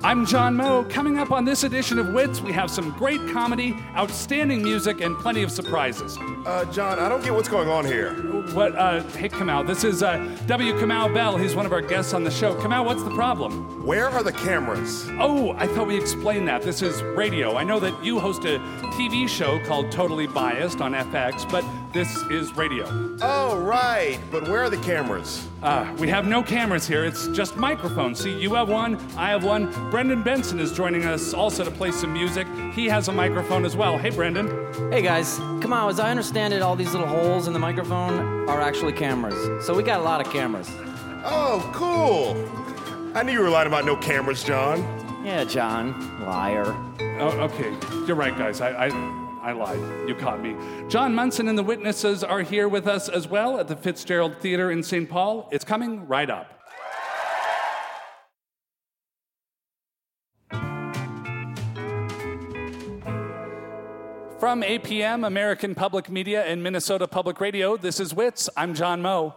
I'm John Moe. Coming up on this edition of Wits, we have some great comedy, outstanding music, and plenty of surprises. John, I don't get what's going on here. What? Hey, Kamau, this is W. Kamau Bell. He's one of our guests on the show. Kamau, what's the problem? Where are the cameras? Oh, I thought we explained that. This is radio. I know that you host a TV show called Totally Biased on FX, but this is radio. Oh, right. But where are the cameras? We have no cameras here. It's just microphones. See, you have one, I have one. Brendan Benson is joining us also to play some music. He has a microphone as well. Hey, Brendan. Hey, guys. Come on, as I understand it, all these little holes in the microphone are actually cameras. So we got a lot of cameras. Oh, cool. I knew you were lying about no cameras, John. Yeah, John. Liar. Oh, okay. You're right, guys. I lied. You caught me. John Munson and the Witnesses are here with us as well at the Fitzgerald Theater in St. Paul. It's coming right up. From APM, American Public Media, and Minnesota Public Radio, this is Wits. I'm John Moe.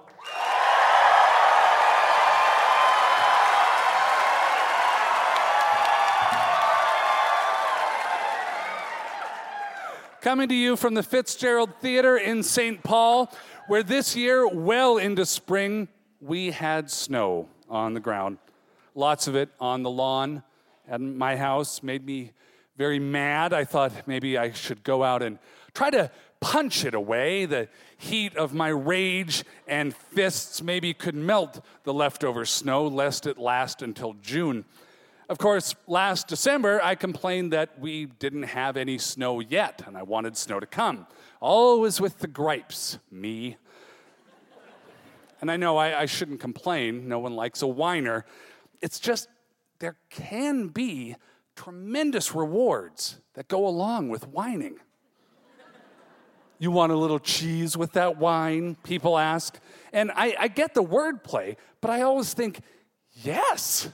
Coming to you from the Fitzgerald Theater in St. Paul, where this year, well into spring, we had snow on the ground. Lots of it on the lawn at my house. Made me very mad. I thought maybe I should go out and try to punch it away. The heat of my rage and fists maybe could melt the leftover snow, lest it last until June. Of course, last December, I complained that we didn't have any snow yet, and I wanted snow to come. Always with the gripes, me. And I know I shouldn't complain. No one likes a whiner. It's just there can be tremendous rewards that go along with whining. You want a little cheese with that wine? People ask. And I get the wordplay, but I always think, yes.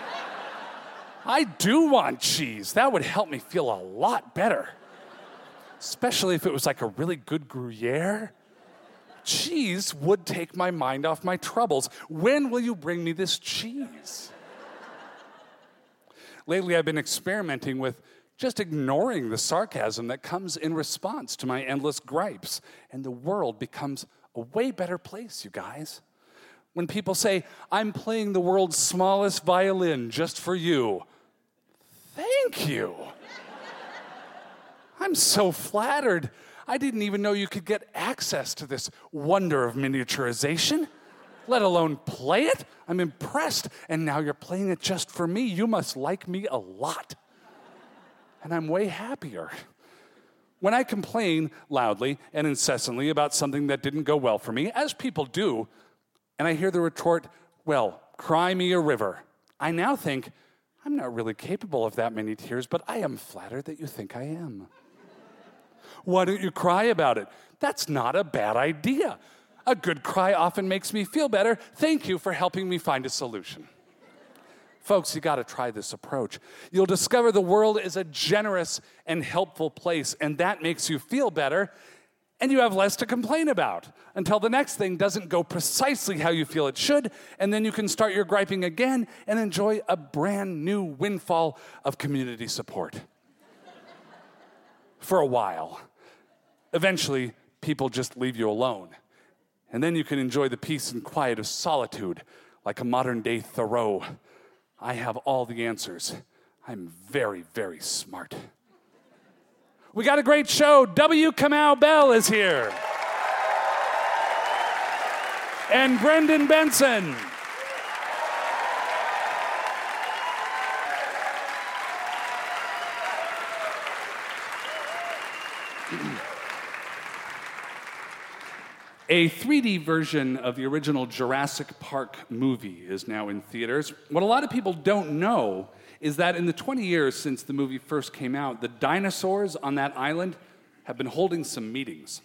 I do want cheese. That would help me feel a lot better. Especially if it was like a really good Gruyere. Cheese would take my mind off my troubles. When will you bring me this cheese? Lately, I've been experimenting with just ignoring the sarcasm that comes in response to my endless gripes. And the world becomes a way better place, you guys. When people say, I'm playing the world's smallest violin just for you. Thank you. I'm so flattered. I didn't even know you could get access to this wonder of miniaturization, let alone play it. I'm impressed. And now you're playing it just for me. You must like me a lot. And I'm way happier. When I complain loudly and incessantly about something that didn't go well for me, as people do, and I hear the retort, well, cry me a river, I now think, I'm not really capable of that many tears, but I am flattered that you think I am. Why don't you cry about it? That's not a bad idea. A good cry often makes me feel better. Thank you for helping me find a solution. Folks, you gotta try this approach. You'll discover the world is a generous and helpful place, and that makes you feel better, and you have less to complain about until the next thing doesn't go precisely how you feel it should, and then you can start your griping again and enjoy a brand new windfall of community support. For a while. Eventually, people just leave you alone. And then you can enjoy the peace and quiet of solitude like a modern-day Thoreau. I have all the answers. I'm very, very smart. We got a great show. W. Kamau Bell is here. And Brendan Benson. A 3D version of the original Jurassic Park movie is now in theaters. What a lot of people don't know is that in the 20 years since the movie first came out, the dinosaurs on that island have been holding some meetings.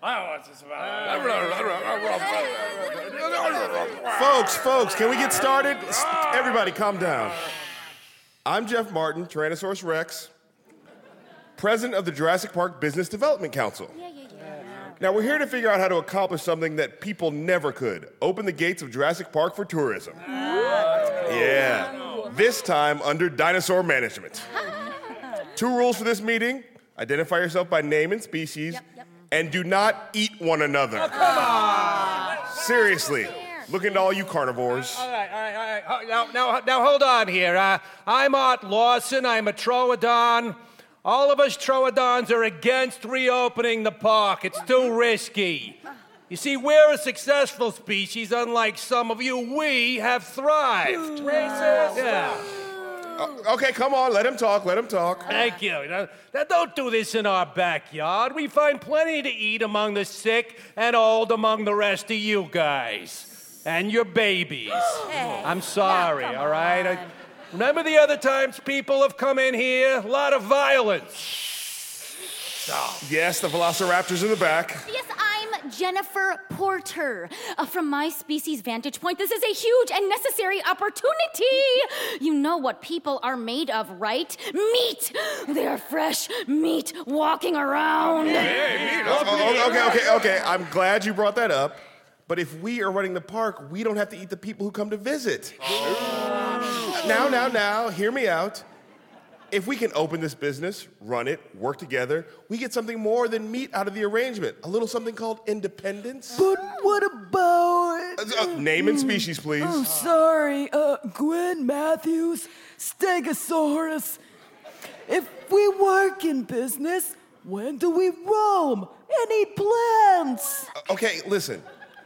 Folks, can we get started? Everybody calm down. I'm Jeff Martin, Tyrannosaurus Rex, president of the Jurassic Park Business Development Council. Now, we're here to figure out how to accomplish something that people never could. Open the gates of Jurassic Park for tourism. Yeah. This time under dinosaur management. 2 rules for this meeting. Identify yourself by name and species, and do not eat one another. Oh, come on! Seriously, look into all you carnivores. All right. Now, hold on here. I'm Art Lawson. I'm a Troodon. All of us Troodons are against reopening the park. It's too risky. You see, we're a successful species. Unlike some of you, we have thrived. Racist? Yeah. Okay, come on, let him talk. Thank you. Now, don't do this in our backyard. We find plenty to eat among the sick and old among the rest of you guys. And your babies. Hey. I'm sorry, all right? Remember the other times people have come in here? A lot of violence. Yes, the velociraptor's in the back. Yes, I'm Jennifer Porter. From my species' vantage point, this is a huge and necessary opportunity. You know what people are made of, right? Meat! They are fresh meat walking around. Okay. I'm glad you brought that up. But if we are running the park, we don't have to eat the people who come to visit. Now, hear me out. If we can open this business, run it, work together, we get something more than meat out of the arrangement. A little something called independence. But what about... name and species, please. Oh, sorry. Gwen Matthews, Stegosaurus. If we work in business, when do we roam and eat plants? Okay, listen.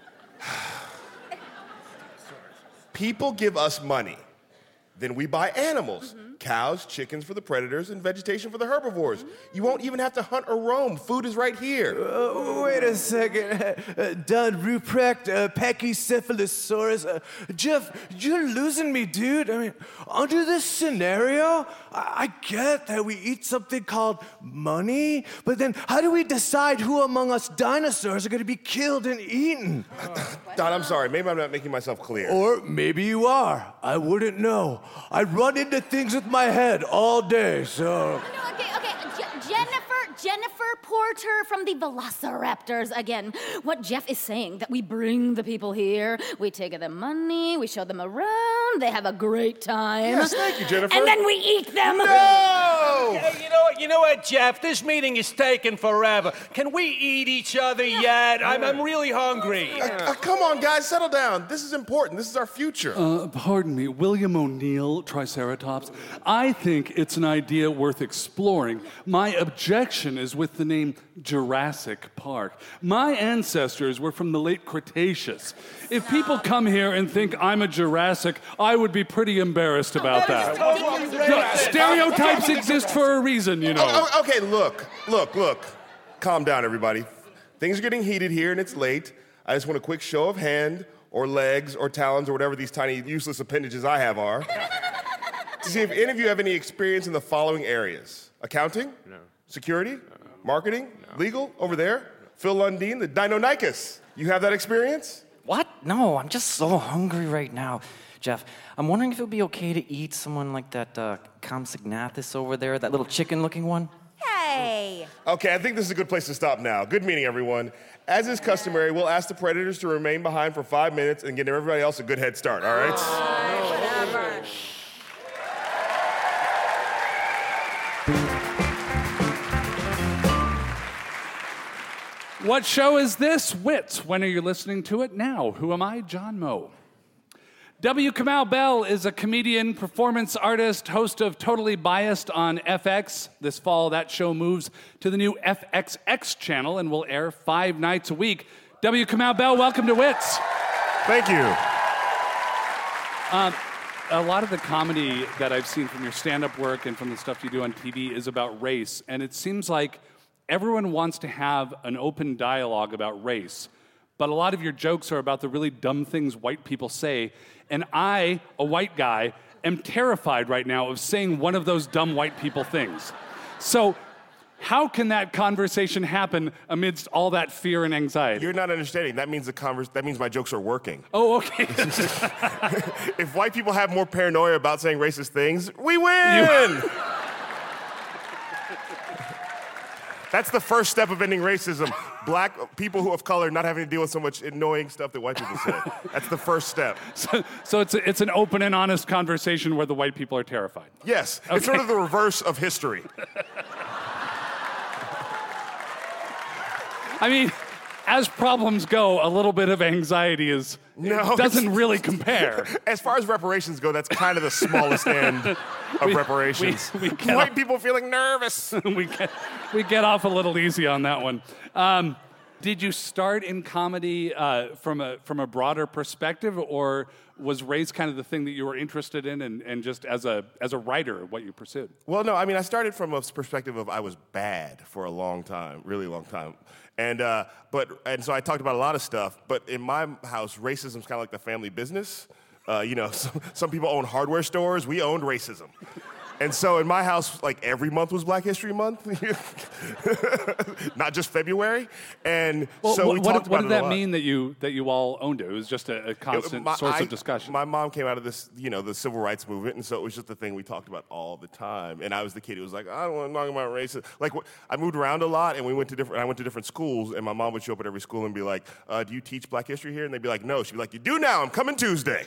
People give us money. Then we buy animals. Cows, chickens for the predators, and vegetation for the herbivores. You won't even have to hunt or roam. Food is right here. Wait a second. Don Ruprecht, Pachycephalosaurus. Jeff, you're losing me, dude. I mean, under this scenario, I get that we eat something called money, but then how do we decide who among us dinosaurs are going to be killed and eaten? Don, I'm sorry. Maybe I'm not making myself clear. Or maybe you are. I wouldn't know. I run into things with my head all day, so... Okay. Jennifer Porter from the Velociraptors again. What Jeff is saying, that we bring the people here, we take their money, we show them around, they have a great time. Yes, thank you, Jennifer. And then we eat them. No! Hey, you know what, Jeff? This meeting is taking forever. Can we eat each other yet? I'm really hungry. Come on, guys, settle down. This is important. This is our future. Pardon me, William O'Neill, Triceratops. I think it's an idea worth exploring. My objection is with the name Jurassic Park. My ancestors were from the late Cretaceous. If people come here and think I'm a Jurassic, I would be pretty embarrassed about that. No, stereotypes exist for a reason, you know. Okay, look. Calm down, everybody. Things are getting heated here and it's late. I just want a quick show of hand or legs or talons or whatever these tiny useless appendages I have are to see if any of you have any experience in the following areas. Accounting? No. Security? No. Marketing? No. Legal? Over there? No. Phil Lundeen, the Deinonychus. You have that experience? What? No, I'm just so hungry right now. Jeff, I'm wondering if it would be okay to eat someone like that Compsognathus over there, that little chicken-looking one? Hey. Okay, I think this is a good place to stop now. Good meeting, everyone. As is customary, we'll ask the predators to remain behind for 5 minutes and give everybody else a good head start, all right? Whatever. What show is this? Wits. When are you listening to it? Now. Who am I? John Moe. W. Kamau Bell is a comedian, performance artist, host of Totally Biased on FX. This fall, that show moves to the new FXX channel and will air 5 nights a week. W. Kamau Bell, welcome to Wits. Thank you. A lot of the comedy that I've seen from your stand-up work and from the stuff you do on TV is about race, and it seems like everyone wants to have an open dialogue about race, but a lot of your jokes are about the really dumb things white people say, and I, a white guy, am terrified right now of saying one of those dumb white people things. So how can that conversation happen amidst all that fear and anxiety? You're not understanding. That means that means my jokes are working. Oh, okay. If white people have more paranoia about saying racist things, we win! That's the first step of ending racism. Black people who of color not having to deal with so much annoying stuff that white people say. That's the first step. So it's an open and honest conversation where the white people are terrified. Yes, Okay. it's sort of the reverse of history. I mean, as problems go, a little bit of anxiety doesn't really compare. As far as reparations go, that's kind of the smallest end of reparations. we get White off- people feeling nervous. we get off a little easy on that one. Did you start in comedy from a broader perspective, or was race kind of the thing that you were interested in, and just as a writer, what you pursued? Well, no, I mean, I started from a perspective of I was bad for a long time, really long time. And so I talked about a lot of stuff, but in my house, racism's kind of like the family business. Some people own hardware stores. We owned racism. And so in my house, like every month was Black History Month, not just February. And so we talked about it a lot. What did that mean that you all owned it? It was just a constant source of discussion. My mom came out of this, the civil rights movement, and so it was just the thing we talked about all the time. And I was the kid who was like, I don't want to talk about racism. Like, I moved around a lot, and I went to different schools, and my mom would show up at every school and be like, do you teach Black History here? And they'd be like, no. She'd be like, you do now. I'm coming Tuesday.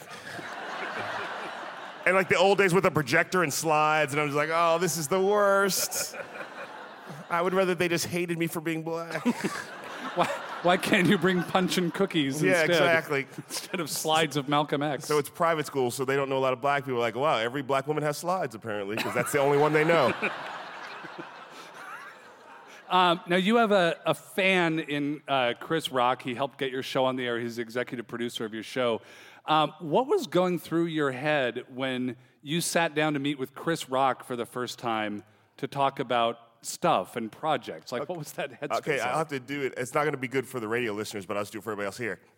And like the old days with a projector and slides, and I was like, oh, this is the worst. I would rather they just hated me for being black. Why can't you bring punch and cookies instead? Yeah, exactly. Instead of slides of Malcolm X. So it's private school, so they don't know a lot of black people. Like, wow, every black woman has slides, apparently, because that's the only one they know. Now, you have a fan in Chris Rock. He helped get your show on the air. He's the executive producer of your show. What was going through your head when you sat down to meet with Chris Rock for the first time to talk about stuff and projects? Like, what was that headspace? Okay, I'll have to do it. It's not going to be good for the radio listeners, but I'll just do it for everybody else here.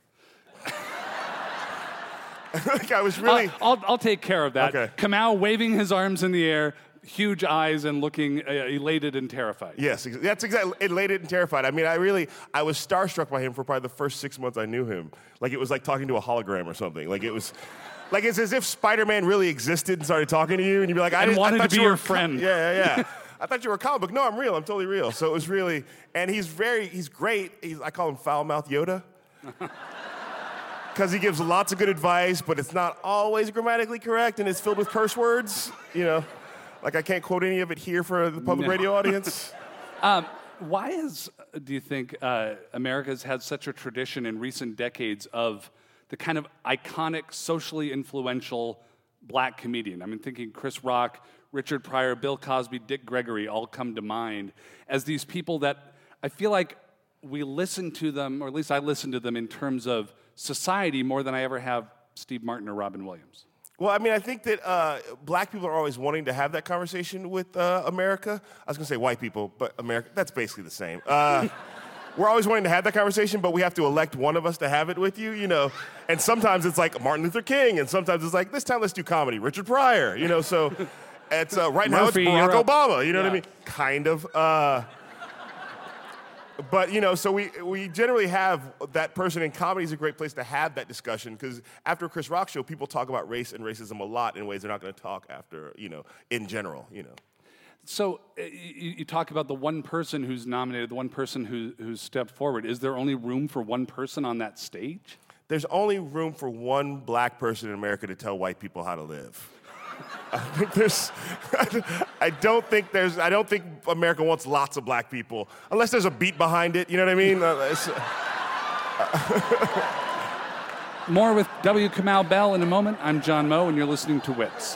Like, I was really... I'll take care of that. Okay. Kamau waving his arms in the air, huge eyes, and looking elated and terrified. Yes, that's exactly, elated and terrified. I mean, I was starstruck by him for probably the first 6 months I knew him. Like, it was like talking to a hologram or something. Like, it was, like, it's as if Spider-Man really existed and started talking to you, and you'd be like, I wanted thought to be you were your friend. Yeah. I thought you were a comic book. No, I'm real. I'm totally real. So it was really, and he's great. I call him foul-mouthed Yoda. Because he gives lots of good advice, but it's not always grammatically correct, and it's filled with curse words, Like, I can't quote any of it here for the public radio audience. Why do you think America's had such a tradition in recent decades of the kind of iconic, socially influential black comedian? I mean, thinking Chris Rock, Richard Pryor, Bill Cosby, Dick Gregory all come to mind as these people that I feel like we listen to them, or at least I listen to them in terms of society more than I ever have Steve Martin or Robin Williams. Well, I mean, I think that black people are always wanting to have that conversation with America. I was going to say white people, but America, that's basically the same. We're always wanting to have that conversation, but we have to elect one of us to have it with you, And sometimes it's like Martin Luther King, and sometimes it's like, this time let's do comedy, Richard Pryor, So it's right now it's Murphy, Barack you're up. Obama, you know what I Yeah. mean? Kind of. But, so we generally have that person, and comedy is a great place to have that discussion, because after a Chris Rock show, people talk about race and racism a lot in ways they're not going to talk after, in general, So you talk about the one person who's nominated, the one person who's stepped forward. Is there only room for one person on that stage? There's only room for one black person in America to tell white people how to live. I don't think America wants lots of black people, unless there's a beat behind it, you know what I mean? More with W. Kamau Bell in a moment. I'm John Moe, and you're listening to Wits.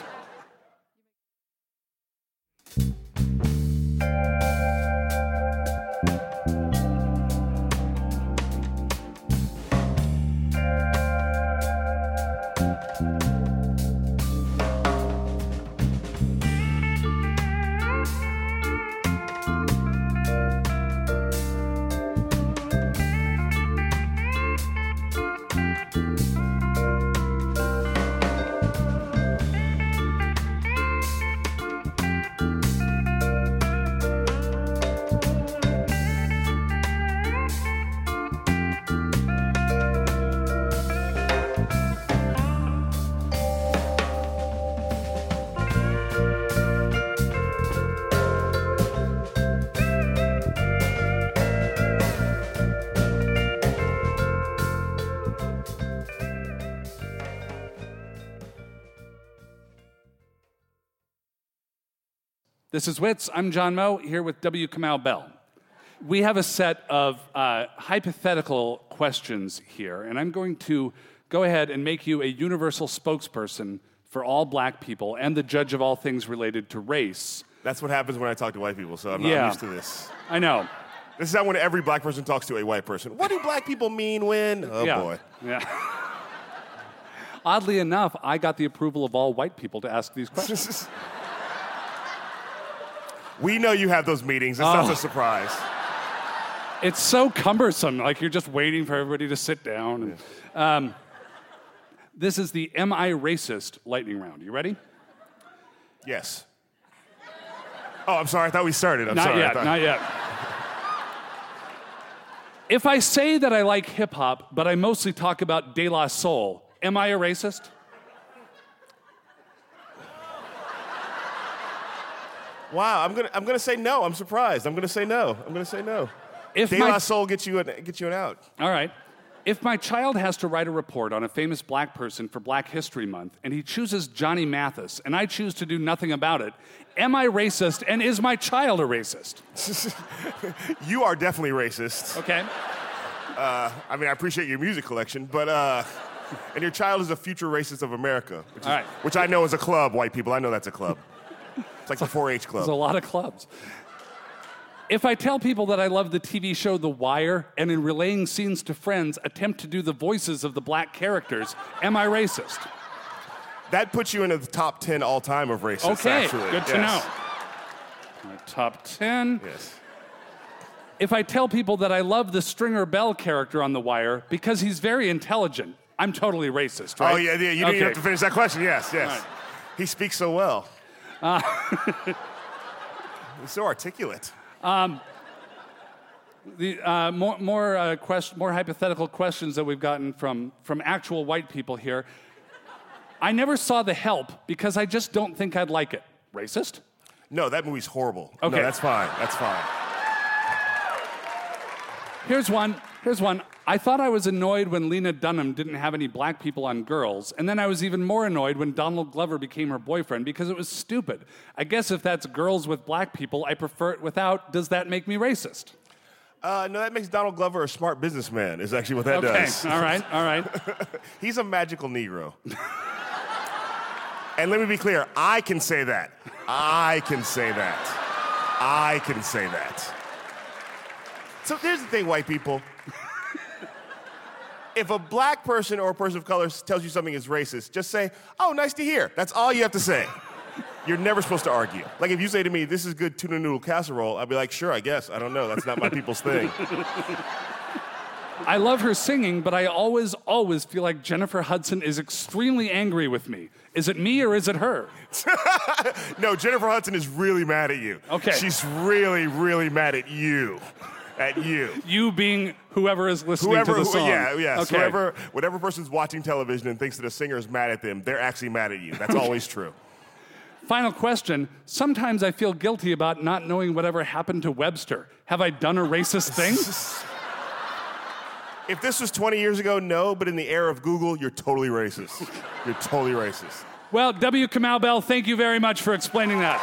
This is Wits. I'm John Moe, here with W. Kamau Bell. We have a set of hypothetical questions here, and I'm going to go ahead and make you a universal spokesperson for all black people and the judge of all things related to race. That's what happens when I talk to white people, so I'm not used to this. I know. This is how when every black person talks to a white person. What do black people mean when? Oh, boy. Yeah. Oddly enough, I got the approval of all white people to ask these questions. We know you have those meetings. It's not a surprise. It's so cumbersome. Like, you're just waiting for everybody to sit down. And, this is the Am I Racist lightning round. You ready? Yes. Oh, I'm sorry. I thought we started. Not yet. If I say that I like hip-hop, but I mostly talk about De La Soul, am I a racist? Wow, I'm gonna say no. I'm surprised. I'm gonna say no. If De La Soul get you an out. All right. If my child has to write a report on a famous black person for Black History Month, and he chooses Johnny Mathis, and I choose to do nothing about it, am I racist, and is my child a racist? You are definitely racist. Okay. I mean, I appreciate your music collection, but and your child is a future racist of America, which I know is a club, white people. I know that's a club. It's like the 4-H club. There's a lot of clubs. If I tell people that I love the TV show The Wire, and in relaying scenes to friends, attempt to do the voices of the black characters, am I racist? That puts you into the top 10 all-time of racists, okay, actually. Good to know. Top 10. Yes. If I tell people that I love the Stringer Bell character on The Wire because he's very intelligent, I'm totally racist, right? Oh, yeah, you didn't have to finish that question. Yes. Right. He speaks so well. He's so articulate. More hypothetical questions that we've gotten from actual white people here. I never saw The Help because I just don't think I'd like it. Racist? No, that movie's horrible. Okay. No, that's fine. Here's one. I thought I was annoyed when Lena Dunham didn't have any black people on Girls, and then I was even more annoyed when Donald Glover became her boyfriend because it was stupid. I guess if that's Girls with black people, I prefer it without. Does that make me racist? No, that makes Donald Glover a smart businessman, is actually what that does. All right. He's a magical Negro. And let me be clear, I can say that. So here's the thing, white people. If a black person or a person of color tells you something is racist, just say, oh, nice to hear. That's all you have to say. You're never supposed to argue. Like if you say to me, this is good tuna noodle casserole, I'll be like, sure, I guess. I don't know. That's not my people's thing. I love her singing, but I always feel like Jennifer Hudson is extremely angry with me. Is it me or is it her? No, Jennifer Hudson is really mad at you. Okay. She's really, really mad at you. You being whoever is listening to the song. Yeah. Okay. Whatever person's watching television and thinks that a singer is mad at them, they're actually mad at you. That's always true. Final question. Sometimes I feel guilty about not knowing whatever happened to Webster. Have I done a racist thing? If this was 20 years ago, no, but in the era of Google, you're totally racist. You're totally racist. Well, W. Kamau Bell, thank you very much for explaining that.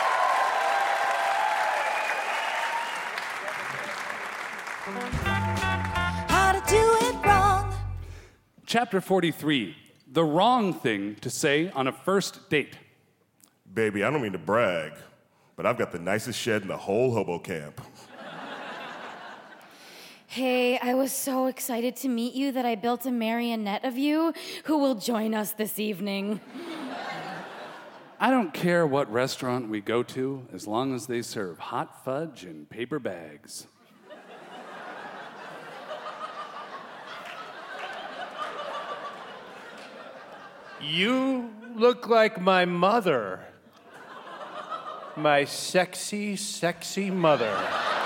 How to do it wrong. Chapter 43, the wrong thing to say on a first date. Baby, I don't mean to brag, but I've got the nicest shed in the whole hobo camp. Hey, I was so excited to meet you that I built a marionette of you who will join us this evening. I don't care what restaurant we go to as long as they serve hot fudge in paper bags. You look like my mother. My sexy, sexy mother.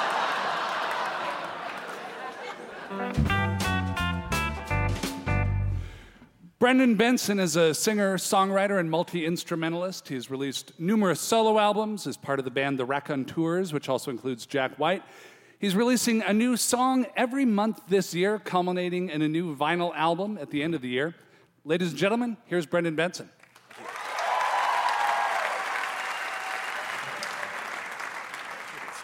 Brendan Benson is a singer, songwriter, and multi-instrumentalist. He's released numerous solo albums as part of the band The Raconteurs, which also includes Jack White. He's releasing a new song every month this year, culminating in a new vinyl album at the end of the year. Ladies and gentlemen, here's Brendan Benson.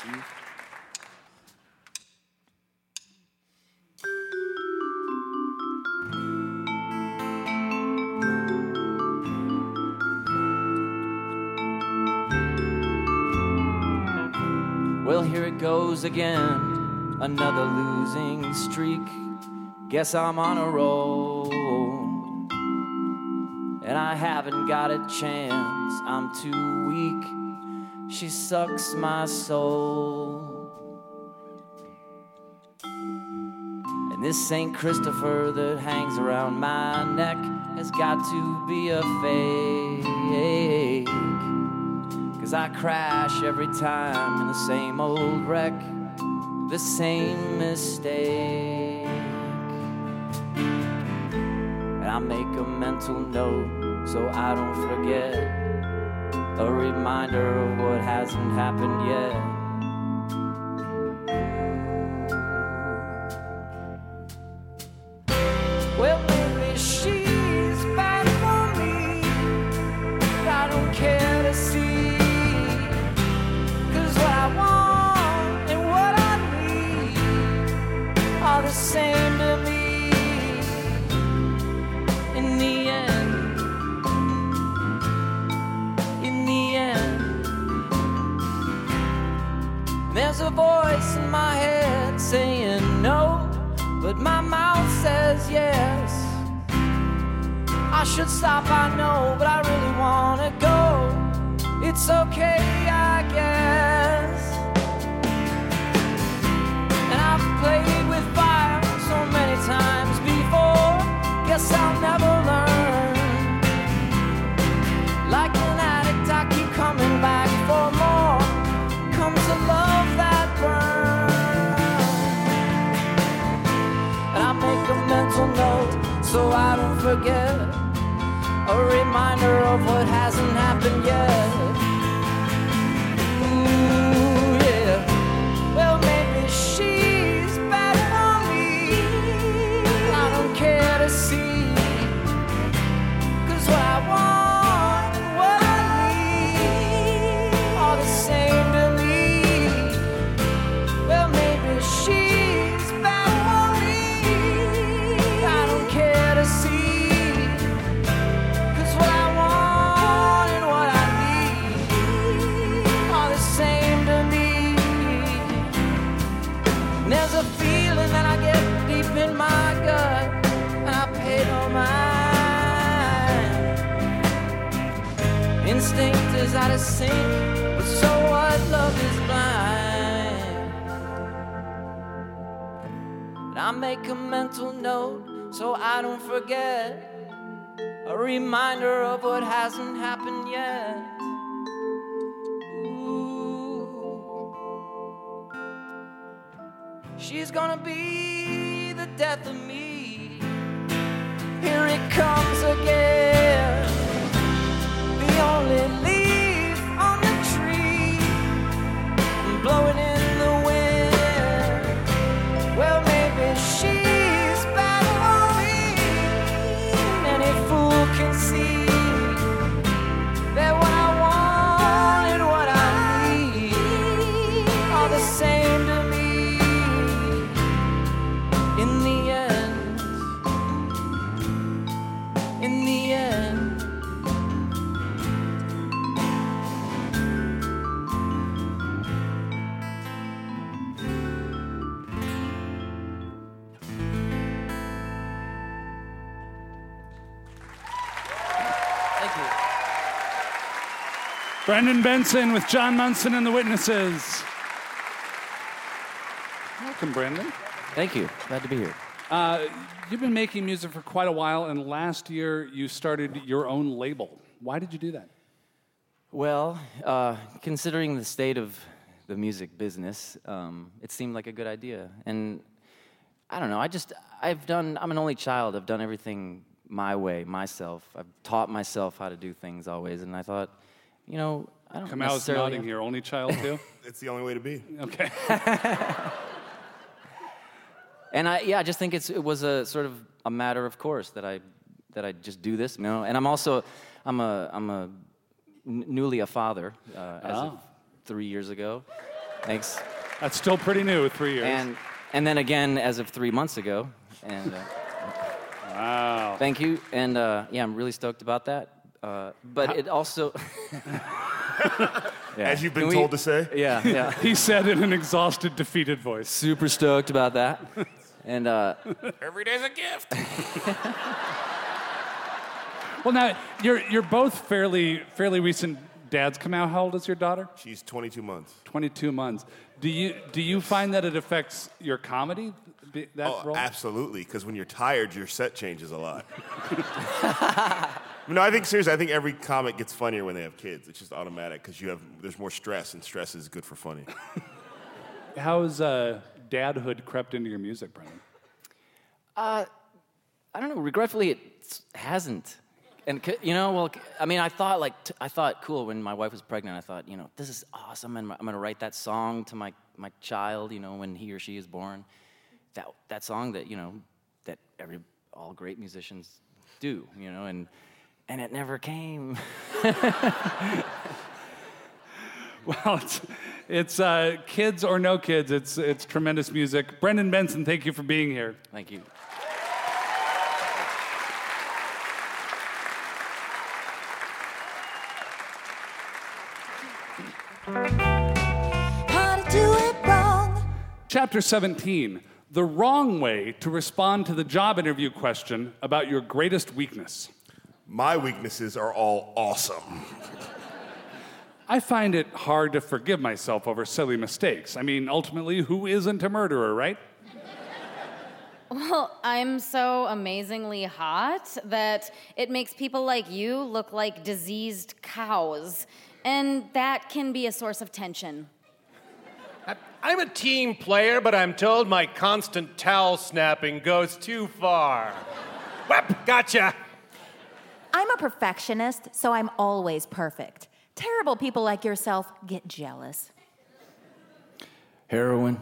Well, here it goes again, another losing streak. Guess I'm on a roll, and I haven't got a chance. I'm too weak. She sucks my soul. And this St. Christopher that hangs around my neck has got to be a fake. 'Cause I crash every time in the same old wreck, the same mistake. And I make a mental note so I don't forget, a reminder of what hasn't happened yet. Well, maybe she's bad for me, but I don't care to see. The same to me in the end. In the end, there's a voice in my head saying no, but my mouth says yes. I should stop, I know, but I really wanna go. It's okay, I guess. And I've played with fire so many times before, guess I'll never learn. Like an addict, I keep coming back for more. Come to love that burn. And I make a mental note so I don't forget, a reminder of what hasn't happened yet. Ooh, yeah. Well, maybe she's bad for me, I don't care to see. 'Cause what I want and what I need are the same to me. Well, maybe she's bad for me, I don't care to see. 'Cause what I want and what I need are the same to me. And there's a feeling that I get deep in my gut, and I pay no mind. Instinct is out of sync, but so what? Love is blind. And I make a mental note so I don't forget, a reminder of what hasn't happened yet. Ooh. She's gonna be the death of me. Here it comes again, the only leaf on the tree, blowing in the wind. Well, maybe she's bad for me. Any fool can see that what I want and what I need are the same to me. In the end, in the end. Thank you. Brendan Benson with John Munson and the Witnesses. Welcome, Brendan. Thank you. Glad to be here. You've been making music for quite a while, and last year you started your own label. Why did you do that? Well, considering the state of the music business, it seemed like a good idea. And I don't know, I'm an only child. I've done everything my way, myself. I've taught myself how to do things always. And I thought, I don't Kamal's necessarily... nodding here. Only child, too? It's the only way to be. Okay. And I just think it was a sort of a matter of course that I just do this, And I'm newly a father as of 3 years ago. Thanks. That's still pretty new, 3 years. And then again as of 3 months ago. And Wow. thank you. And yeah, I'm really stoked about that. But it also... Yeah. As you've been told to say? Yeah. He said in an exhausted, defeated voice. Super stoked about that. And Every day's a gift. Well, now, you're both fairly recent dads. Come out, how old is your daughter? She's 22 months. 22 months. Do you find that it affects your comedy, that role? Absolutely, because when you're tired, your set changes a lot. No, I think seriously, I think every comic gets funnier when they have kids. It's just automatic because there's more stress, and stress is good for funny. How has dadhood crept into your music, Brendan? I don't know. Regretfully, it hasn't. And I thought cool when my wife was pregnant. I thought, this is awesome, and I'm gonna write that song to my child, when he or she is born. That song that that all great musicians do, and it never came. Well, it's kids or no kids. It's tremendous music. Brendan Benson, thank you for being here. Thank you. How to do it wrong. Chapter 17, the wrong way to respond to the job interview question about your greatest weakness. My weaknesses are all awesome. I find it hard to forgive myself over silly mistakes. I mean, ultimately, who isn't a murderer, right? Well, I'm so amazingly hot that it makes people like you look like diseased cows. And that can be a source of tension. I'm a team player, but I'm told my constant towel snapping goes too far. Whoop, gotcha. I'm a perfectionist, so I'm always perfect. Terrible people like yourself get jealous. Heroin.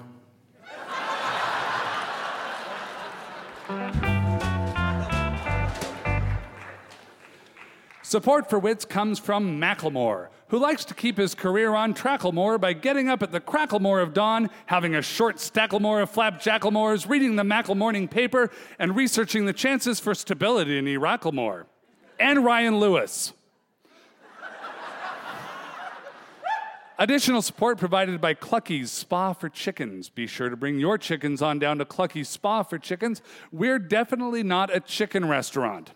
Support for Wits comes from Macklemore, who likes to keep his career on Tracklemore by getting up at the Cracklemore of dawn, having a short Stacklemore of Flapjacklemores, reading the Mackle morning paper, and researching the chances for stability in Iraqlemore. And Ryan Lewis. Additional support provided by Clucky's Spa for Chickens. Be sure to bring your chickens on down to Clucky's Spa for Chickens. We're definitely not a chicken restaurant.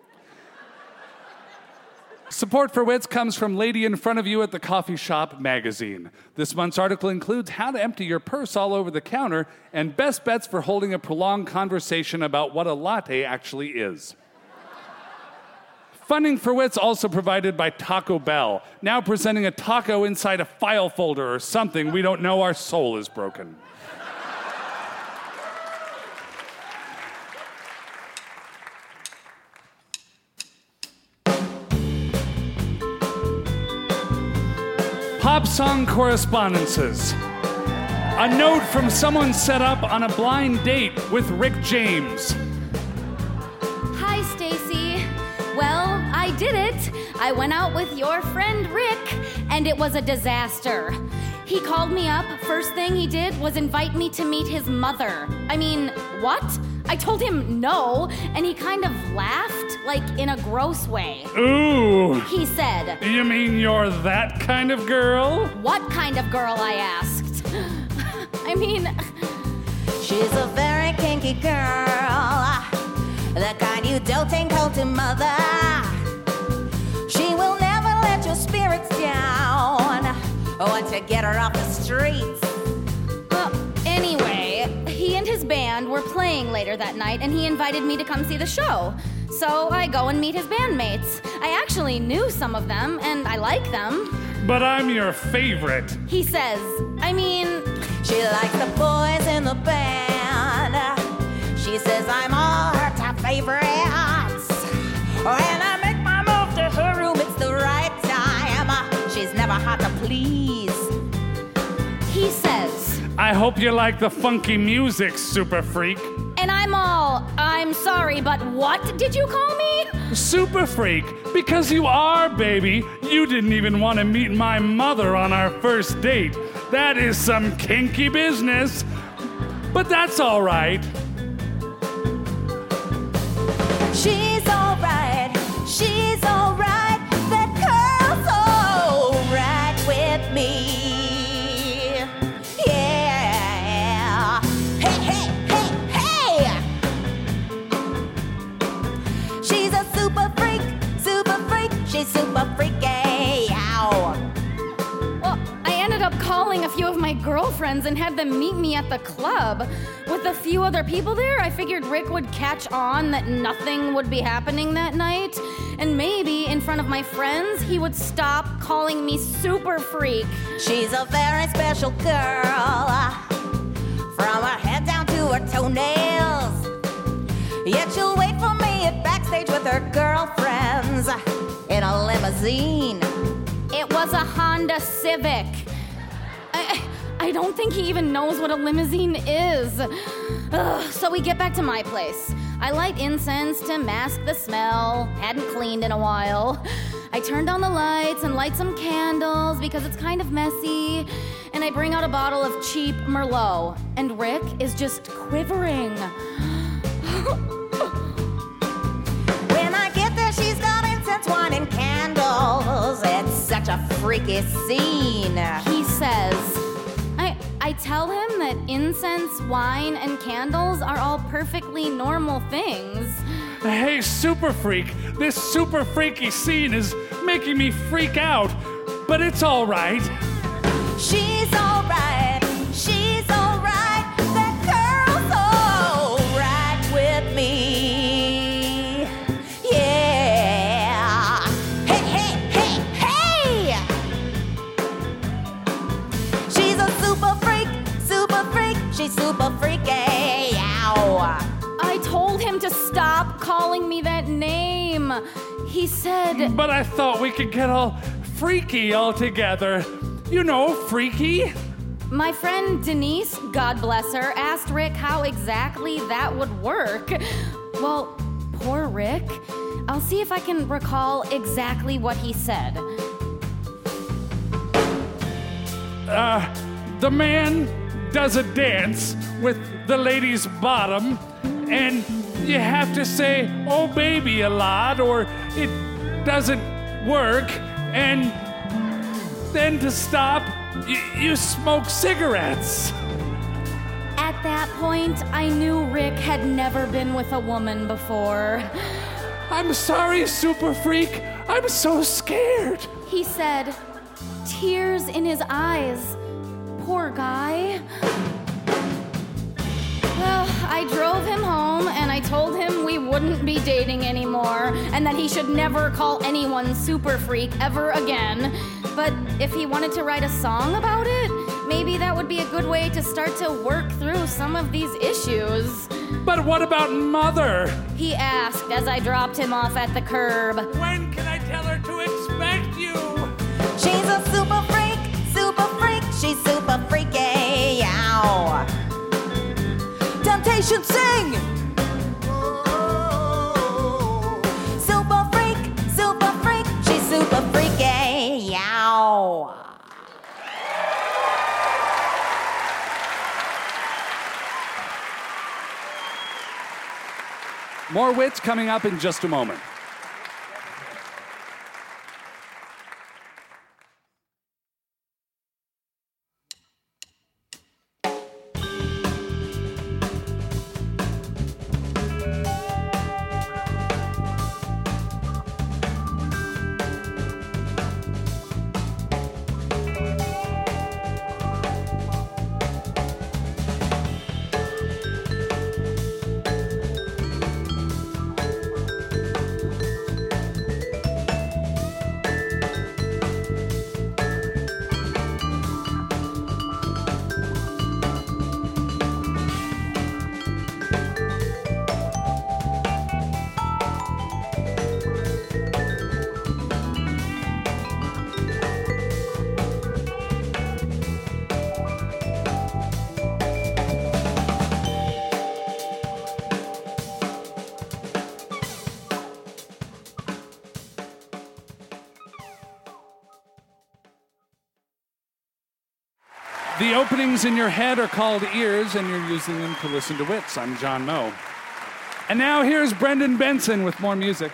Support for Wits comes from Lady in Front of You at the Coffee Shop magazine. This month's article includes how to empty your purse all over the counter and best bets for holding a prolonged conversation about what a latte actually is. Funding for Wits also provided by Taco Bell, now presenting a taco inside a file folder or something. We don't know, our soul is broken. Pop song correspondences. A note from someone set up on a blind date with Rick James. Hi, Stacy. Well, I did it. I went out with your friend Rick, and it was a disaster. He called me up. First thing he did was invite me to meet his mother. I mean, what? I told him no, and he kind of laughed, like in a gross way. Ooh. He said, You mean you're that kind of girl? What kind of girl, I asked. I mean, She's a very kinky girl, the kind you don't ain't told to mother. She will never let your spirits down once you get her off the streets. well, anyway, he and his band were playing later that night, and he invited me to come see the show. So I go and meet his bandmates. I actually knew some of them, and I like them. But I'm your favorite. He says, I mean, She likes the boys in the band. She says I'm all her top favorites. When I make my move to her room, it's the right time. She's never hard to please. he says, I hope you like the funky music, super freak. and I'm sorry, but what did you call me? Super freak, because you are, baby. You didn't even want to meet my mother on our first date. that is some kinky business. But that's all right. She's alright, she's alright. That girl's alright with me. Yeah. Hey, hey, hey, hey! She's a super freak, she's super freaky. Ow. Well, I ended up calling a few of my girlfriends and had them meet me at the club. With a few other people there, I figured Rick would catch on that nothing would be happening that night. And maybe in front of my friends, he would stop calling me super freak. She's a very special girl, from her head down to her toenails. Yet she'll wait for me at backstage with her girlfriends in a limousine. It was a Honda Civic. I don't think he even knows what a limousine is. Ugh, so we get back to my place. I light incense to mask the smell. Hadn't cleaned in a while. I turn down the lights and light some candles because it's kind of messy. And I bring out a bottle of cheap Merlot. And Rick is just quivering. When I get there, she's got incense, wine, and candles. It's such a freaky scene. He says, I tell him that incense, wine, and candles are all perfectly normal things. Hey, super freak, this super freaky scene is making me freak out, but it's all right. She's alright, she's alright. That girl's alright with me. Yeah. Hey, hey, hey, hey! She's a super freak, she's super freaky. Ow. I told him to stop calling me that name. He said, But I thought we could get all freaky all together. You know, freaky. my friend Denise, God bless her, asked Rick how exactly that would work. Well, poor Rick. I'll see if I can recall exactly what he said. The man does a dance with the lady's bottom, and you have to say, oh baby, a lot, or it doesn't work, and then to stop, you smoke cigarettes. At that point, I knew Rick had never been with a woman before. I'm sorry, super freak. I'm so scared. He said, tears in his eyes. Poor guy. Well, I drove him home and I told him we wouldn't be dating anymore and that he should never call anyone super freak ever again. But if he wanted to write a song about it, maybe that would be a good way to start to work through some of these issues. But what about Mother? He asked as I dropped him off at the curb. When can I tell her to expect you? She's a super freak, she's super freaky. Ow. Temptation, sing! Super freak, she's super freaky. Ow. More wits coming up in just a moment. The openings in your head are called ears, and you're using them to listen to wits. I'm John Moe. And now here's Brendan Benson with more music.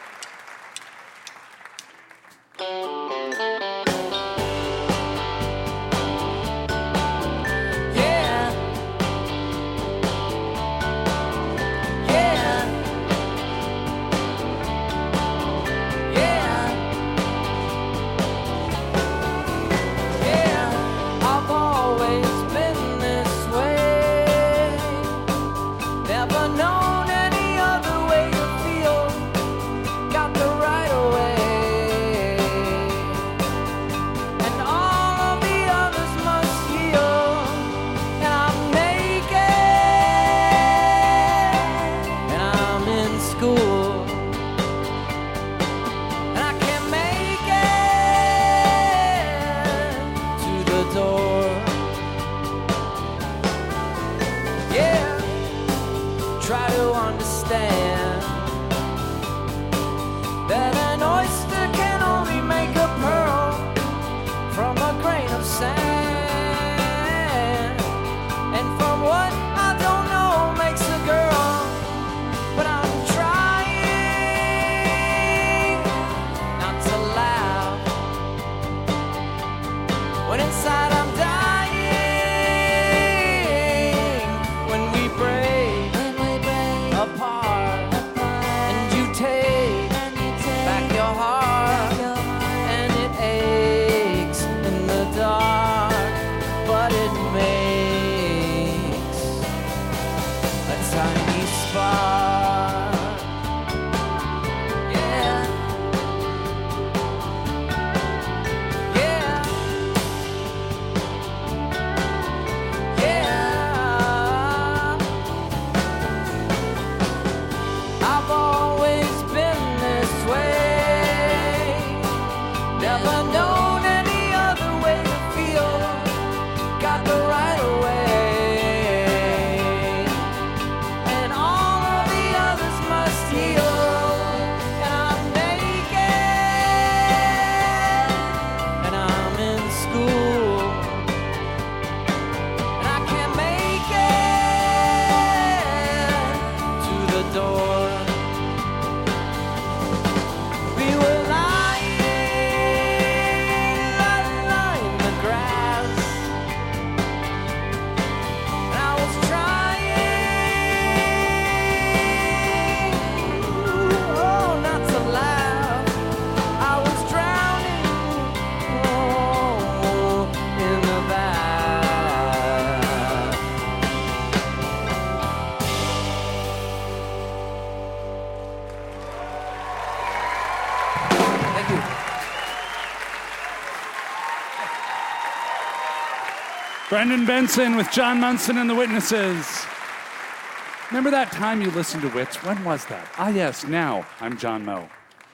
Brendan Benson with John Munson and the Witnesses. Remember that time you listened to Wits? When was that? Ah, yes, now I'm John Moe.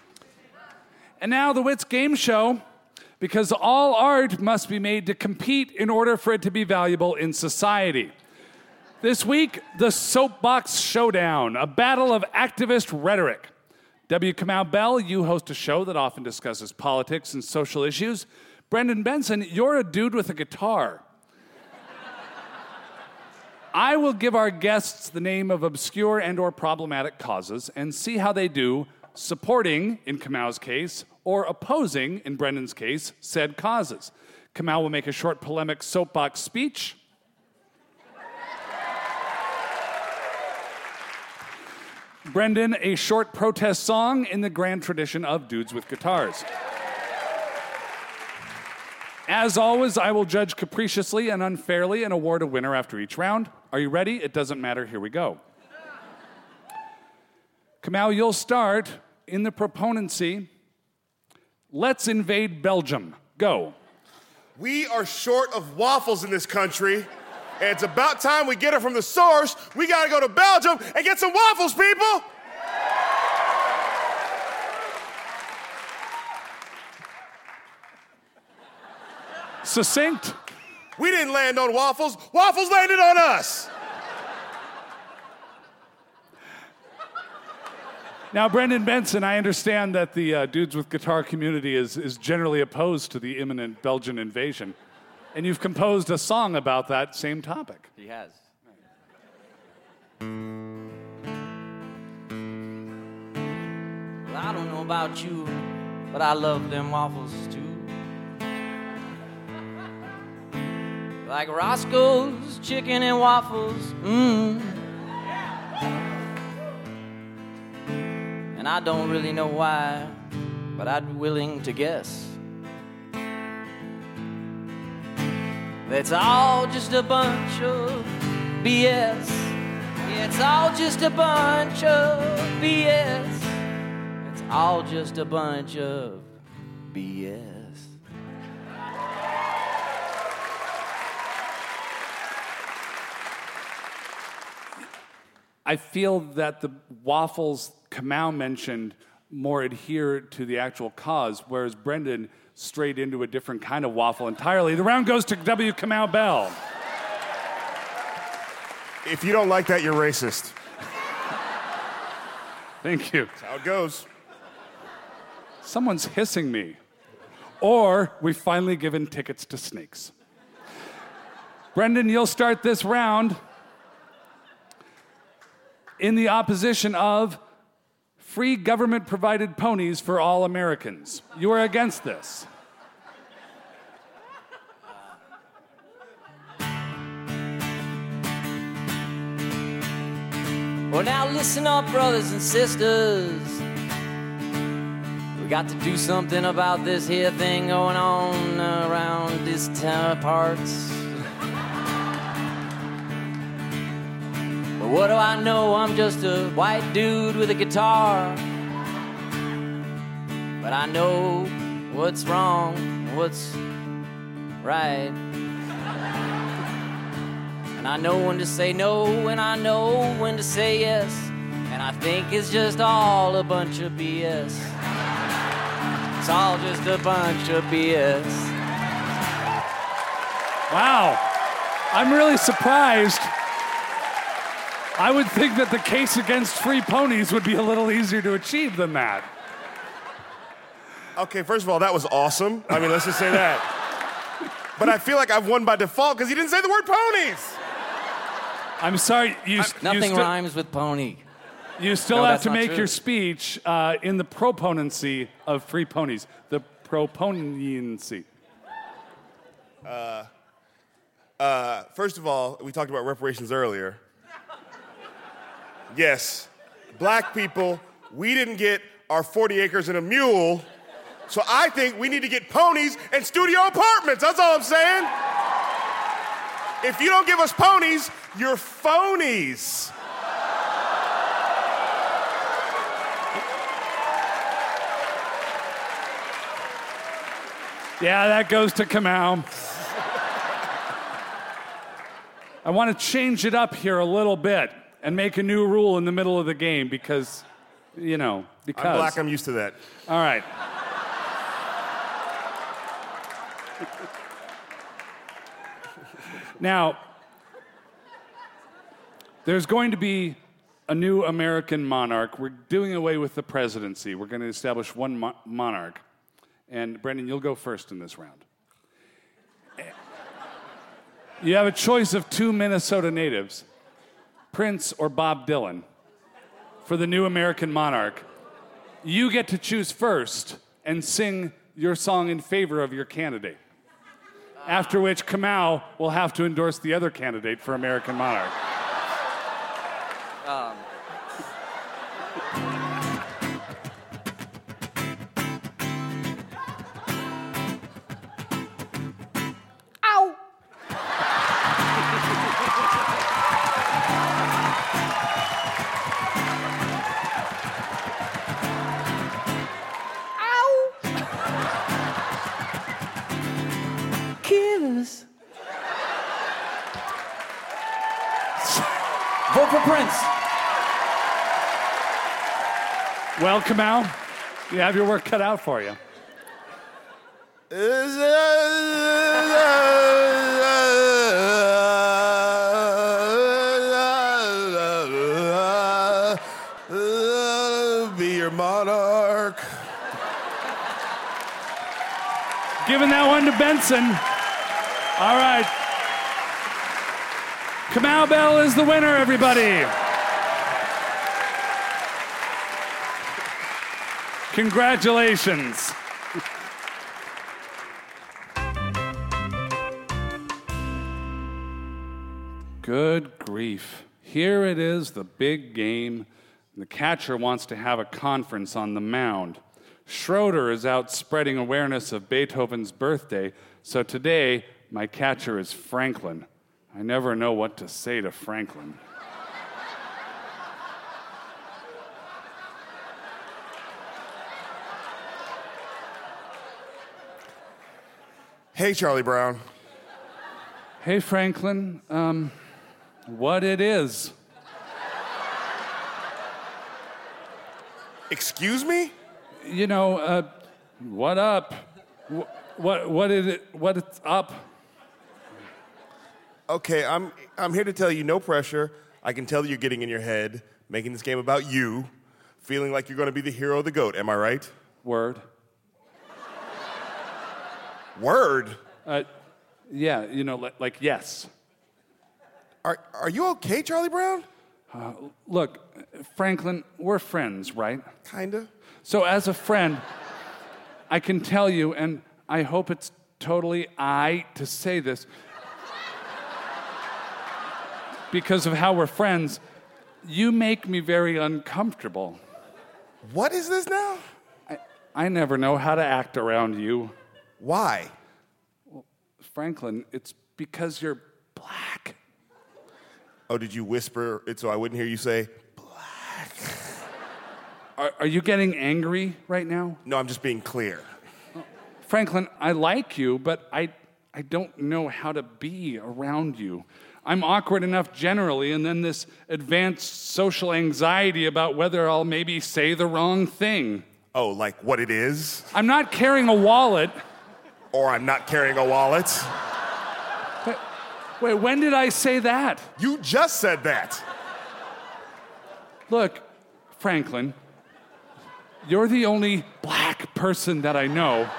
And now the Wits game show, because all art must be made to compete in order for it to be valuable in society. This week, the Soapbox Showdown, a battle of activist rhetoric. W. Kamau Bell, you host a show that often discusses politics and social issues. Brendan Benson, you're a dude with a guitar. I will give our guests the name of obscure and or problematic causes and see how they do supporting, in Kamau's case, or opposing, in Brendan's case, said causes. Kamau will make a short polemic soapbox speech. Brendan, a short protest song in the grand tradition of dudes with guitars. As always, I will judge capriciously and unfairly and award a winner after each round. Are you ready? It doesn't matter. Here we go. Kamau, you'll start in the proponency. Let's invade Belgium. Go. We are short of waffles in this country, and it's about time we get it from the source. We gotta go to Belgium and get some waffles, people! Succinct. We didn't land on waffles. Waffles landed on us. Now, Brendan Benson, I understand that the Dudes with Guitar community is generally opposed to the imminent Belgian invasion. And you've composed a song about that same topic. He has. Well, I don't know about you, but I love them waffles too. Like Roscoe's chicken and waffles, And I don't really know why, but I'd be willing to guess. It's all just a bunch of BS. It's all just a bunch of BS. It's all just a bunch of BS. I feel that the waffles Kamau mentioned more adhere to the actual cause, whereas Brendan strayed into a different kind of waffle entirely. The round goes to W. Kamau Bell. If you don't like that, you're racist. Thank you. That's how it goes. Someone's hissing me. Or we've finally given tickets to snakes. Brendan, you'll start this round in the opposition of free government-provided ponies for all Americans. You are against this. Well, now listen up, brothers and sisters. We got to do something about this here thing going on around this town parts. But what do I know? I'm just a white dude with a guitar. But I know what's wrong and what's right. And I know when to say no, and I know when to say yes. And I think it's just all a bunch of BS. It's all just a bunch of BS. Wow. I'm really surprised. I would think that the case against free ponies would be a little easier to achieve than that. Okay, first of all, that was awesome. I mean, let's just say that. But I feel like I've won by default because he didn't say the word ponies. I'm sorry. Nothing rhymes with pony. You still No, have that's to not make true. your speech in the proponency of free ponies. The proponency. First of all, we talked about reparations earlier. Yes, black people, we didn't get our 40 acres and a mule, so I think we need to get ponies and studio apartments. That's all I'm saying. If you don't give us ponies, you're phonies. Yeah, that goes to Kamau. I want to change it up here a little bit and make a new rule in the middle of the game because, because. I'm black, I'm used to that. All right. Now, there's going to be a new American monarch. We're doing away with the presidency. We're going to establish one monarch. And Brendan, you'll go first in this round. You have a choice of two Minnesota natives, Prince or Bob Dylan, for the new American monarch. You get to choose first and sing your song in favor of your candidate. After which Kamau will have to endorse the other candidate for American monarch. Killers. Vote for Prince. Well, Kamau, you have your work cut out for you. Be your monarch. Giving that one to Benson. All right. Kamau Bell is the winner, everybody. Congratulations. Good grief. Here it is, the big game. The catcher wants to have a conference on the mound. Schroeder is out spreading awareness of Beethoven's birthday, so today my catcher is Franklin. I never know what to say to Franklin. Hey, Charlie Brown. Hey, Franklin. What it is? Excuse me? You know, what up? What is it? What's up? Okay, I'm here to tell you, no pressure. I can tell that you're getting in your head, making this game about you, feeling like you're going to be the hero of the GOAT. Am I right? Word. Word? Yeah, you know, like yes. Are you okay, Charlie Brown? Look, Franklin, we're friends, right? Kinda. So as a friend, I can tell you, and I hope it's totally to say this, because of how we're friends, you make me very uncomfortable. What is this now? I never know how to act around you. Why? Well, Franklin, it's because you're black. Oh, did you whisper it so I wouldn't hear you say, black? Are you getting angry right now? No, I'm just being clear. Franklin, I like you, but I don't know how to be around you. I'm awkward enough generally, and then this advanced social anxiety about whether I'll maybe say the wrong thing. Oh, like what it is? I'm not carrying a wallet. Or I'm not carrying a wallet? Wait, when did I say that? You just said that. Look, Franklin, you're the only black person that I know.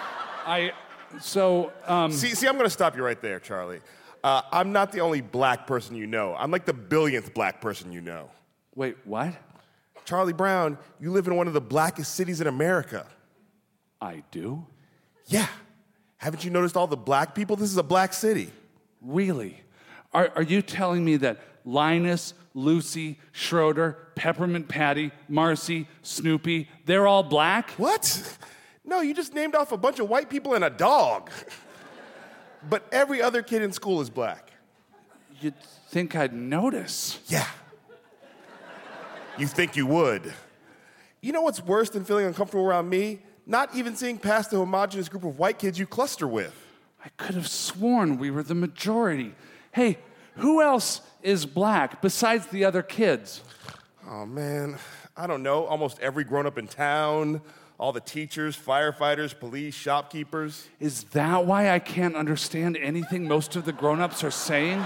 See, I'm going to stop you right there, Charlie. I'm not the only black person you know. I'm like the billionth black person you know. Wait, what? Charlie Brown, you live in one of the blackest cities in America. I do? Yeah. Haven't you noticed all the black people? This is a black city. Really? Are you telling me that Linus, Lucy, Schroeder, Peppermint Patty, Marcy, Snoopy, they're all black? What? No, you just named off a bunch of white people and a dog. But every other kid in school is black. You'd think I'd notice. Yeah. You think you would. You know what's worse than feeling uncomfortable around me? Not even seeing past the homogenous group of white kids you cluster with. I could have sworn we were the majority. Hey, who else is black besides the other kids? Oh, man. I don't know. Almost every grown-up in town, all the teachers, firefighters, police, shopkeepers. Is that why I can't understand anything most of the grown-ups are saying?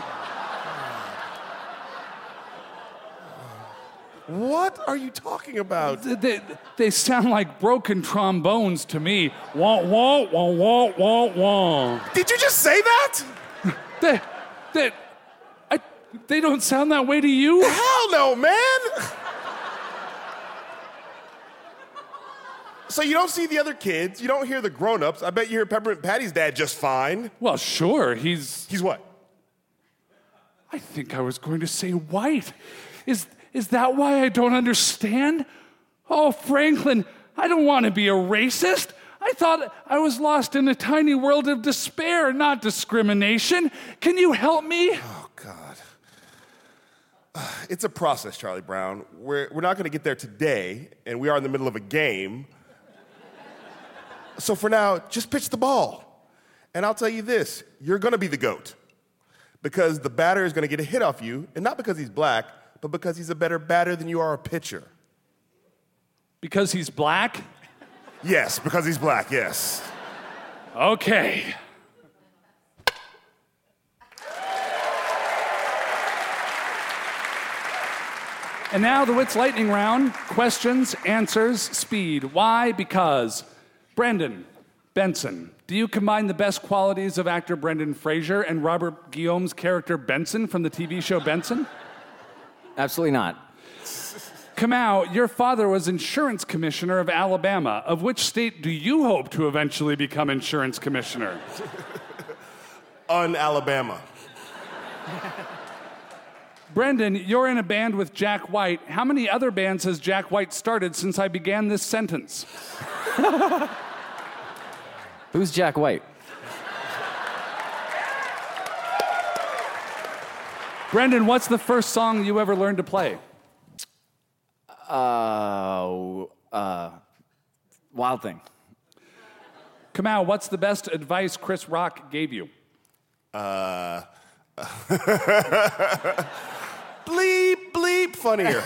What are you talking about? They sound like broken trombones to me. Wah, wah, wah, wah, wah, wah. Did you just say that? They don't sound that way to you? Hell no, man! So you don't see the other kids, you don't hear the grown-ups. I bet you hear Peppermint Patty's dad just fine. Well, sure, he's what? I think I was going to say white. Is that why I don't understand? Oh, Franklin, I don't want to be a racist. I thought I was lost in a tiny world of despair, not discrimination. Can you help me? Oh, God. It's a process, Charlie Brown. We're not going to get there today, and we are in the middle of a game. So for now, just pitch the ball. And I'll tell you this, you're going to be the GOAT. Because the batter is going to get a hit off you, and not because he's black, but because he's a better batter than you are a pitcher. Because he's black? Yes, because he's black, yes. Okay. And now the Wits Lightning Round. Questions, answers, speed. Why? Because. Brendan, Benson, do you combine the best qualities of actor Brendan Fraser and Robert Guillaume's character Benson from the TV show Benson? Absolutely not. Kamau, your father was insurance commissioner of Alabama. Of which state do you hope to eventually become insurance commissioner? Alabama. Brendan, you're in a band with Jack White. How many other bands has Jack White started since I began this sentence? Who's Jack White? Brendan, what's the first song you ever learned to play? Wild Thing. Kamau, what's the best advice Chris Rock gave you? Bleep, bleep, funnier.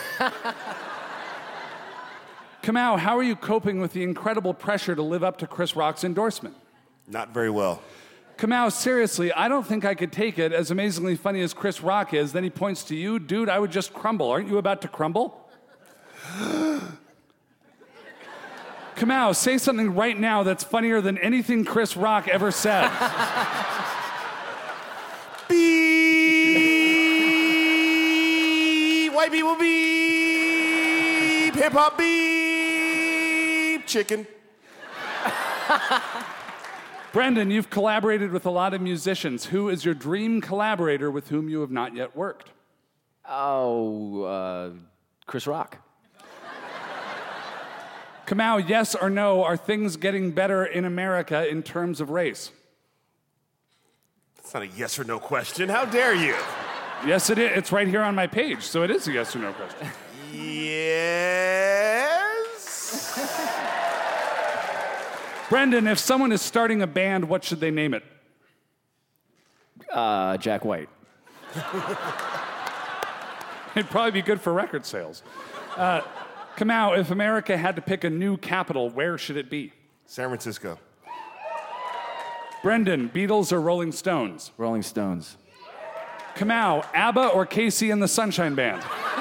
Kamau, how are you coping with the incredible pressure to live up to Chris Rock's endorsement? Not very well. Kamau, seriously, I don't think I could take it. As amazingly funny as Chris Rock is, then he points to you. Dude, I would just crumble. Aren't you about to crumble? Kamau, say something right now that's funnier than anything Chris Rock ever said. Beep. White people beep. Hip hop beep. Chicken. Brendan, you've collaborated with a lot of musicians. Who is your dream collaborator with whom you have not yet worked? Chris Rock. Kamau, yes or no, are things getting better in America in terms of race? That's not a yes or no question. How dare you? Yes, it is. It's right here on my page, so it is a yes or no question. Yes. Brendan, if someone is starting a band, what should they name it? Jack White. It'd probably be good for record sales. Kamau, if America had to pick a new capital, where should it be? San Francisco. Brendan, Beatles or Rolling Stones? Rolling Stones. Kamau, ABBA or Casey and the Sunshine Band?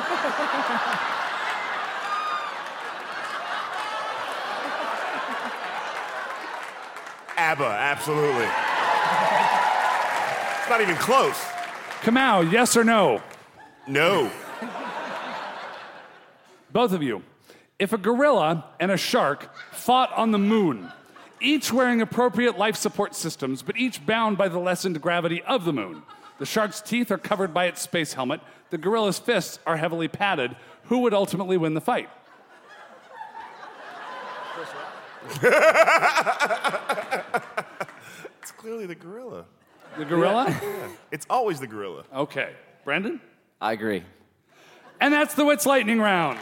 ABBA, absolutely. It's not even close. Kamau, yes or no? No. Both of you. If a gorilla and a shark fought on the moon, each wearing appropriate life support systems, but each bound by the lessened gravity of the moon, the shark's teeth are covered by its space helmet, the gorilla's fists are heavily padded, who would ultimately win the fight? It's clearly the gorilla. The gorilla? Yeah. It's always the gorilla. Okay. Brendan? I agree. And that's the Wits Lightning Round.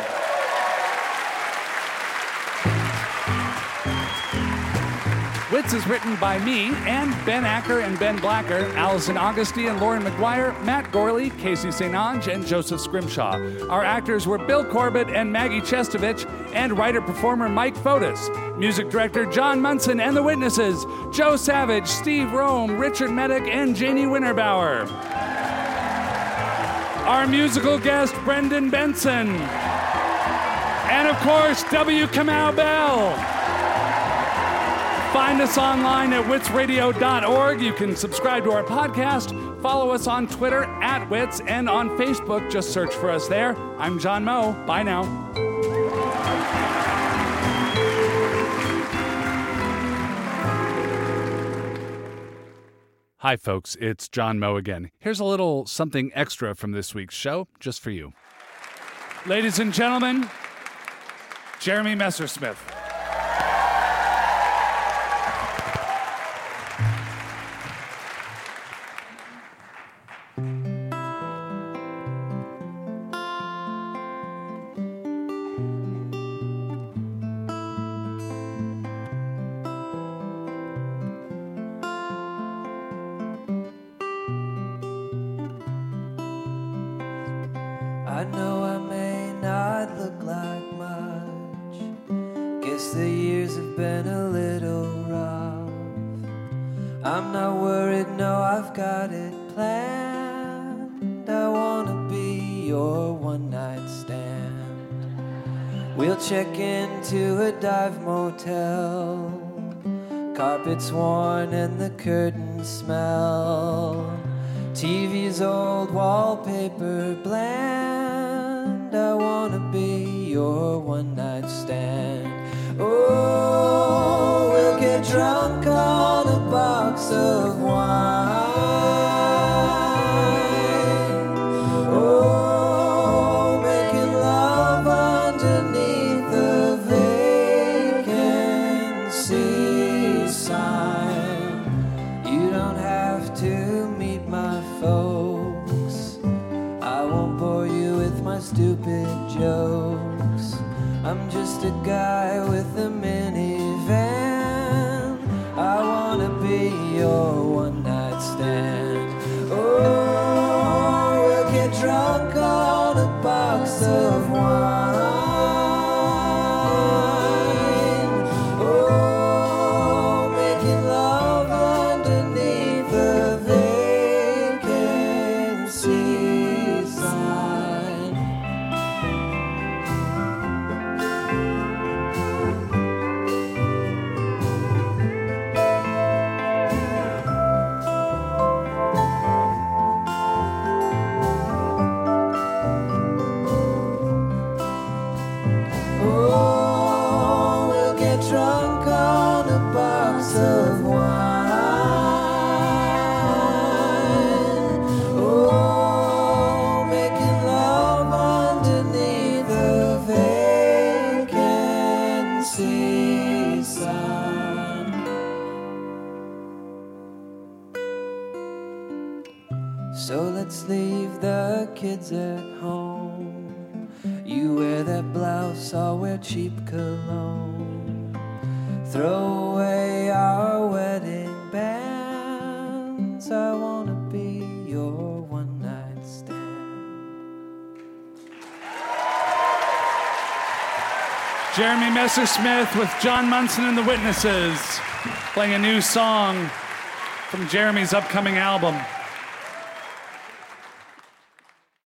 Wits is written by me and Ben Acker and Ben Blacker, Allison Augusty and Lauren McGuire, Matt Gorley, Casey St. Ange, and Joseph Scrimshaw. Our actors were Bill Corbett and Maggie Chestovich, and writer-performer Mike Fotis. Music director John Munson, and the witnesses, Joe Savage, Steve Rome, Richard Medic, and Janie Winterbauer. Our musical guest, Brendan Benson. And of course, W. Kamau Bell. Find us online at witsradio.org. You can subscribe to our podcast, follow us on Twitter @Wits, and on Facebook. Just search for us there. I'm John Moe. Bye now. Hi, folks. It's John Moe again. Here's a little something extra from this week's show, just for you. Ladies and gentlemen, Jeremy Messersmith. I know I may not look like much. Guess the years have been a little rough. I'm not worried, no, I've got it planned. I wanna be your one-night stand. We'll check into a dive motel. Carpet's worn and the curtains smell. TV's old, wallpaper bland. I wanna be your one-night stand. Oh, we'll get drunk on a box of wine. Oh, making love underneath the vacancy sign. You don't have to meet my folks. I won't bore you with my stupid jokes. I'm just a guy with a minivan. I wanna be your one-night stand. Oh, we'll get drunk on a box of wine. Oh, making love underneath the vacancy sign. Oh, we'll get drunk on a box of wine. Oh, making love underneath the vacancy sign. So let's leave the kids at home. You wear that blouse, I'll wear cheap cologne. Throw away our wedding bands. I wanna be your one-night stand. Jeremy Messersmith with John Munson and the Witnesses, playing a new song from Jeremy's upcoming album.